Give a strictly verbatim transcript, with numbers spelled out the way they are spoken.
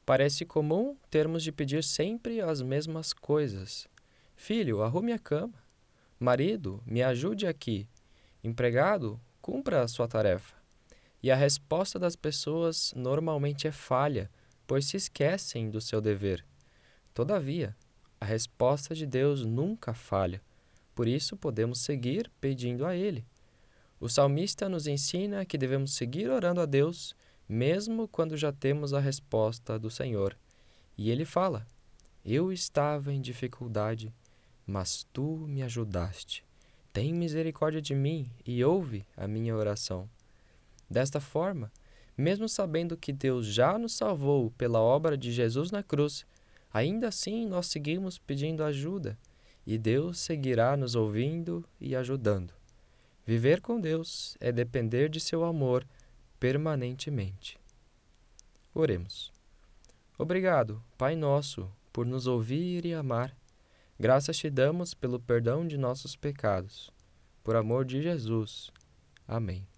Parece comum termos de pedir sempre as mesmas coisas. Filho, arrume a cama. Marido, me ajude aqui. Empregado, cumpra a sua tarefa. E a resposta das pessoas normalmente é falha, pois se esquecem do seu dever. Todavia, a resposta de Deus nunca falha. Por isso podemos seguir pedindo a Ele. O salmista nos ensina que devemos seguir orando a Deus, mesmo quando já temos a resposta do Senhor. E ele fala: Eu estava em dificuldade, mas tu me ajudaste. Tem misericórdia de mim e ouve a minha oração. Desta forma, mesmo sabendo que Deus já nos salvou pela obra de Jesus na cruz, ainda assim nós seguimos pedindo ajuda, e Deus seguirá nos ouvindo e ajudando. Viver com Deus é depender de seu amor permanentemente. Oremos. Obrigado, Pai nosso, por nos ouvir e amar. Graças te damos pelo perdão de nossos pecados. Por amor de Jesus. Amém.